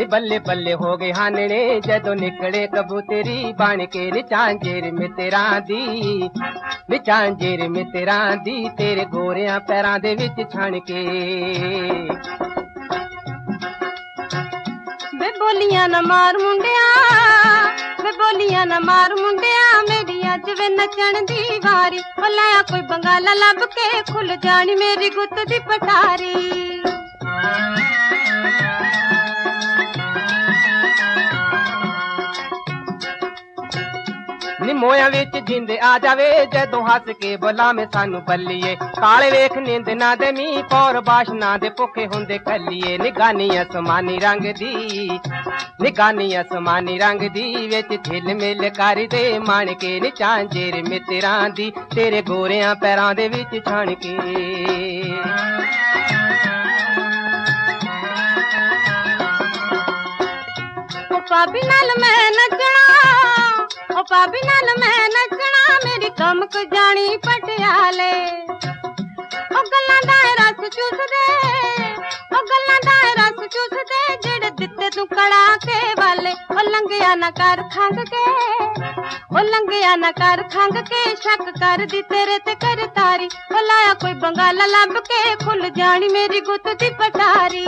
बल्ले बल्ले हो गए हानने जदों निकले कबूतरी बन के निचांजेर मित्तरां दी तेरे गोरियां पैरां दे विच छण के वे बोलियां न मार मुंडिया वे बोलियां न मार मुंडिया मेरी अज वे नचण दी वारी ओ लाया कोई बंगाला लब के खुल जानी मेरी गुत्त दी पटारी मोया विच जिंद आ जावे जदों हस के बुलावे सानू बल्लीए काले वेख नींद ना दे मी पौर बाश ना दे भुखे हुंदे कल्लीए निगानी असमानी रंग दी विच झिल मिल कर दे मन के निचांजेर मित्तरां दी तेरे गोरियां पैरां दे विच छण के पापी नाल मैं नचना ओ पापी नाल मैं नचना मेरी कमक जानी पटियाले ओ गल्लां दा रस चूस दे ओ गल्लां दा रस चूस दे जेड़े दित्ते तू कड़ा के वाले ओ लंघिया ना कर खंग के ओ लंघिया ना कर खंग के शक कर दी तेरे ते कर तारी ओ लाया कोई बंगाला लब के खुल जानी मेरी गुत्त दी पटारी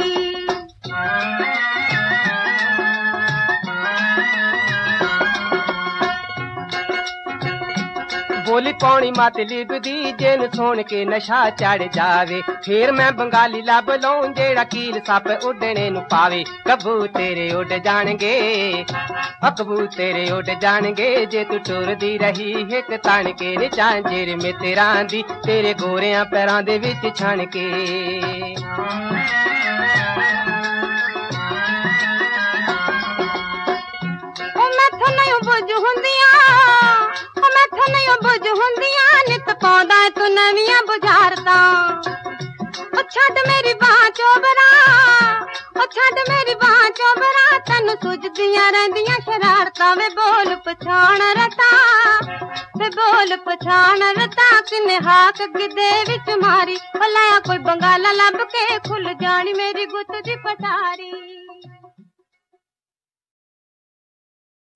बोली पौनी मत लिबदी जिन सुन के नशा चढ़ जावे फिर मैं बंगाली लब लऊं जेड़ा कील सप उडने नु पावे कबूतर उड़ जाणगे कबूतर उड़ जाणगे जे तू टुरदी रही हिक तन के निचांजेर मित्तरां दी तेरे गोरियां पैरां दे विच छण के ओ मैथों नहीं बुझ हुंदियां मैथों नहीं बुझ हुंदियां नित पाउंदा तू नवियां बुझारतां ओ छड्ड मेरी बाह चोबरा ओ छड्ड मेरी बाह चोबरा तैनू सुझदियां रहिंदियां शरारतां वे बोल पछाण रता किन्ने हाक गिदे विच मारी ओ लाया कोई बंगाला लब के खुल जानी मेरी गुत्त दी पटारी।